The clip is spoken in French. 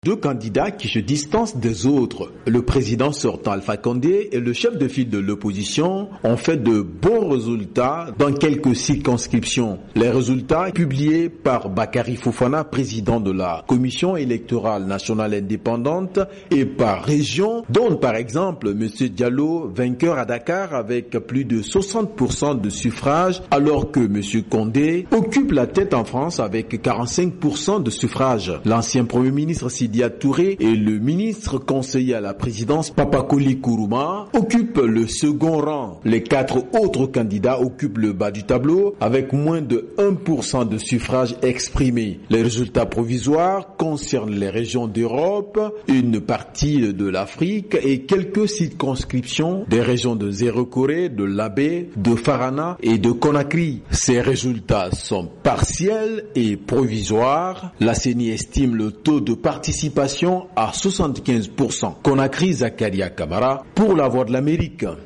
Deux candidats qui se distancent des autres. Le président sortant Alpha Condé et le chef de file de l'opposition ont fait de bons résultats dans quelques circonscriptions. Les résultats publiés par Bakary Fofana, président de la Commission électorale nationale indépendante, et par région, donnent par exemple M. Diallo vainqueur à Dakar avec plus de 60% de suffrages, alors que M. Condé occupe la tête en France avec 45% de suffrages. L'ancien Premier ministre Sidia Touré et le ministre conseiller à la présidence Papakoli Kourouma occupent le second rang. Les quatre autres candidats occupent le bas du tableau avec moins de 1% de suffrages exprimés. Les résultats provisoires concernent les régions d'Europe, une partie de l'Afrique et quelques circonscriptions des régions de Zéro-Corée, de Labé, de Farana et de Conakry. Ces résultats sont partiels et provisoires. La CENI estime le taux de participation à 75%. Conakry, Zakaria Kamara pour la Voix de l'Amérique.